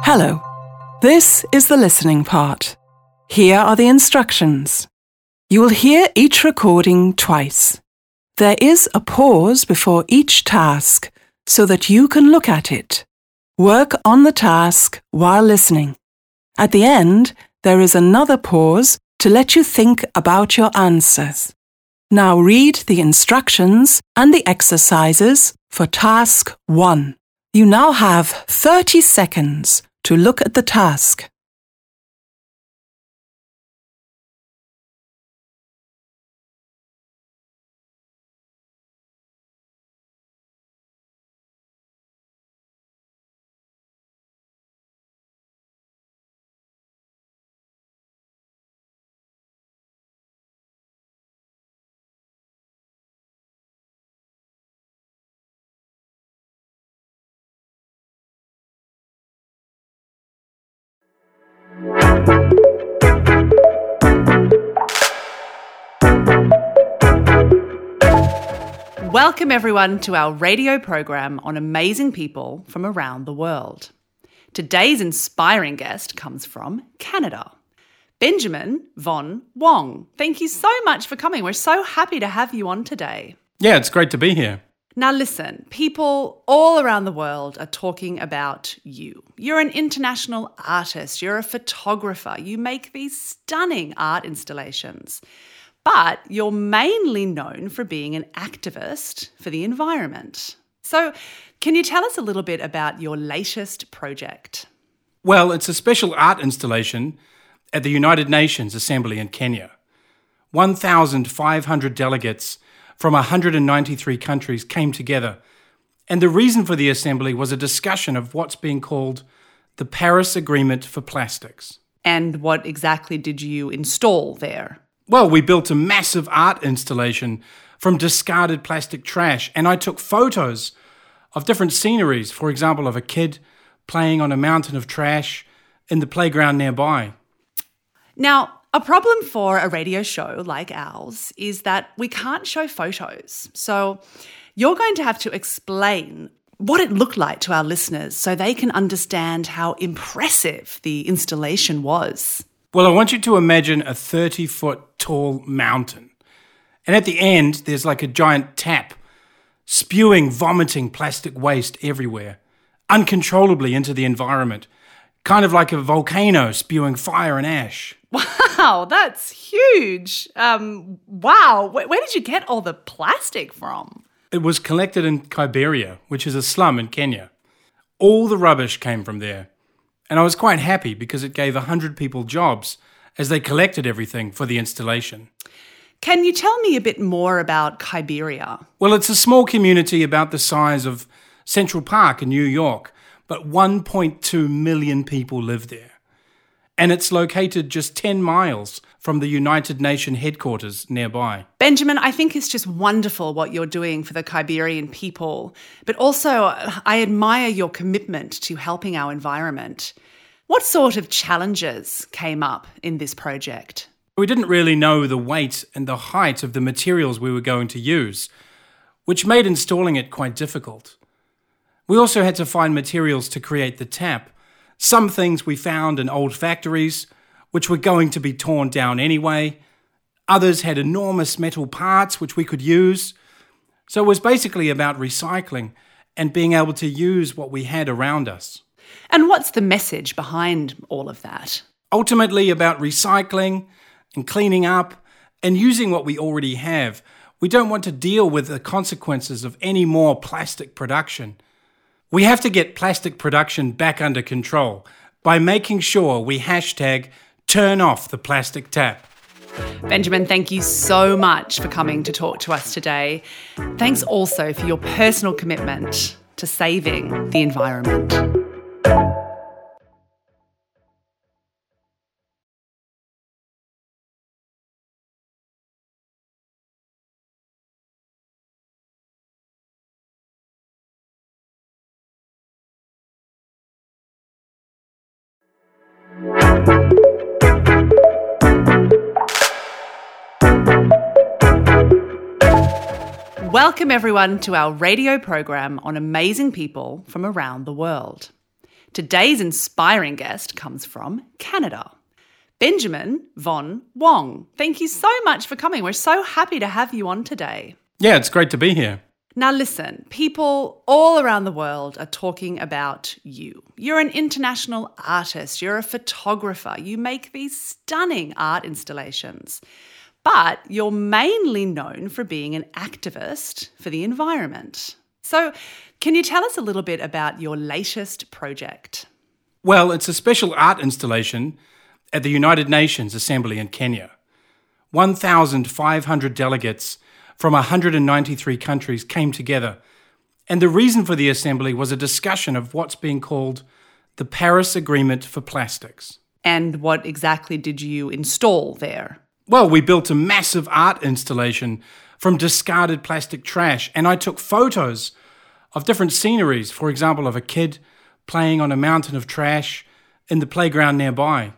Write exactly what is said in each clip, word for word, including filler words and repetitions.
Hello. This is the listening part. Here are the instructions. You will hear each recording twice. There is a pause before each task so that you can look at it. Work on the task while listening. At the end, there is another pause to let you think about your answers. Now read the instructions and the exercises for task one. You now have thirty seconds to look at the task. Welcome everyone to our radio program on amazing people from around the world. Today's inspiring guest comes from Canada. Benjamin von Wong. Thank you so much for coming. We're so happy to have you on today. Yeah, it's great to be here. Now listen, people all around the world are talking about you. You're an international artist, you're a photographer, you make these stunning art installations. But you're mainly known for being an activist for the environment. So can you tell us a little bit about your latest project? Well, it's a special art installation at the United Nations Assembly in Kenya. one thousand five hundred delegates from one hundred ninety-three countries came together. And the reason for the assembly was a discussion of what's being called the Paris Agreement for Plastics. And what exactly did you install there? Well, we built a massive art installation from discarded plastic trash, and I took photos of different sceneries, for example, of a kid playing on a mountain of trash in the playground nearby. Now, a problem for a radio show like ours is that we can't show photos. So you're going to have to explain what it looked like to our listeners so they can understand how impressive the installation was. Well, I want you to imagine a thirty-foot tall mountain. And at the end, there's like a giant tap, spewing, vomiting plastic waste everywhere, uncontrollably into the environment, kind of like a volcano spewing fire and ash. Wow, that's huge. Um, wow, where, where did you get all the plastic from? It was collected in Kiberia, which is a slum in Kenya. All the rubbish came from there. And I was quite happy because it gave one hundred people jobs as they collected everything for the installation. Can you tell me a bit more about Kiberia? Well, it's a small community about the size of Central Park in New York, but one point two million people live there. And it's located just ten miles from the United Nations headquarters nearby. Benjamin, I think it's just wonderful what you're doing for the Kiberian people, but also I admire your commitment to helping our environment. What sort of challenges came up in this project? We didn't really know the weight and the height of the materials we were going to use, which made installing it quite difficult. We also had to find materials to create the tap. Some things we found in old factories, which were going to be torn down anyway. Others had enormous metal parts which we could use. So it was basically about recycling and being able to use what we had around us. And what's the message behind all of that? Ultimately about recycling and cleaning up and using what we already have. We don't want to deal with the consequences of any more plastic production. We have to get plastic production back under control by making sure we hashtag turn off the plastic tap. Benjamin, thank you so much for coming to talk to us today. Thanks also for your personal commitment to saving the environment. Welcome everyone to our radio program on amazing people from around the world. Today's inspiring guest comes from Canada. Benjamin von Wong. Thank you so much for coming. We're so happy to have you on today. Yeah, it's great to be here. Now listen, people all around the world are talking about you. You're an international artist, you're a photographer, you make these stunning art installations. But you're mainly known for being an activist for the environment. So can you tell us a little bit about your latest project? Well, it's a special art installation at the United Nations Assembly in Kenya. one thousand five hundred delegates from one hundred ninety-three countries came together. And the reason for the assembly was a discussion of what's being called the Paris Agreement for Plastics. And what exactly did you install there? Well, we built a massive art installation from discarded plastic trash, and I took photos of different sceneries, for example, of a kid playing on a mountain of trash in the playground nearby.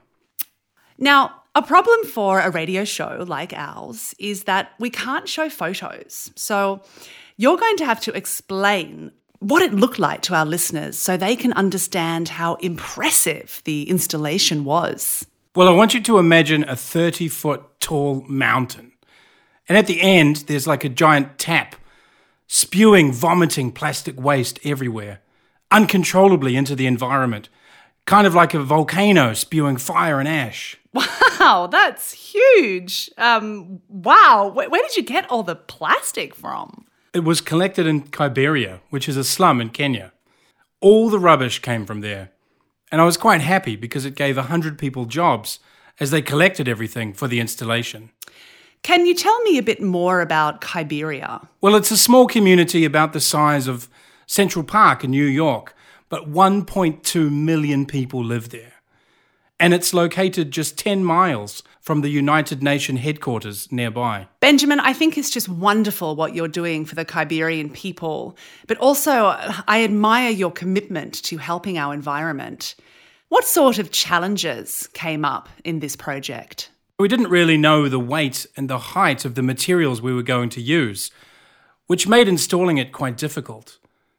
Now, a problem for a radio show like ours is that we can't show photos. So you're going to have to explain what it looked like to our listeners so they can understand how impressive the installation was. Well, I want you to imagine a thirty-foot tall mountain. And at the end, there's like a giant tap, spewing, vomiting plastic waste everywhere, uncontrollably into the environment, kind of like a volcano spewing fire and ash. Wow, that's huge. Um, wow, where, where did you get all the plastic from? It was collected in Kiberia, which is a slum in Kenya. All the rubbish came from there. And I was quite happy because it gave one hundred people jobs as they collected everything for the installation. Can you tell me a bit more about Kiberia? Well, it's a small community about the size of Central Park in New York, but one point two million people live there. And it's located just ten miles from the United Nations headquarters nearby. Benjamin, I think it's just wonderful what you're doing for the Kiberian people, but also I admire your commitment to helping our environment. What sort of challenges came up in this project? We didn't really know the weight and the height of the materials we were going to use, which made installing it quite difficult.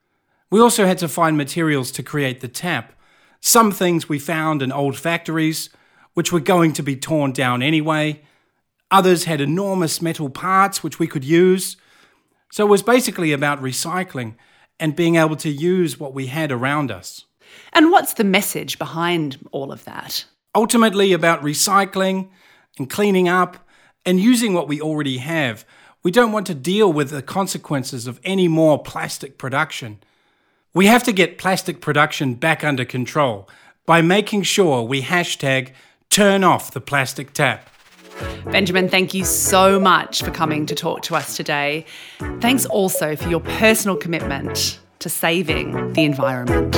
We also had to find materials to create the tap. Some things we found in old factories, which were going to be torn down anyway. Others had enormous metal parts which we could use. So it was basically about recycling and being able to use what we had around us. And what's the message behind all of that? Ultimately about recycling and cleaning up and using what we already have. We don't want to deal with the consequences of any more plastic production. We have to get plastic production back under control by making sure we hashtag turn off the plastic tap. Benjamin, thank you so much for coming to talk to us today. Thanks also for your personal commitment to saving the environment.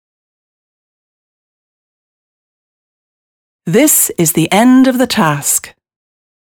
This is the end of the task.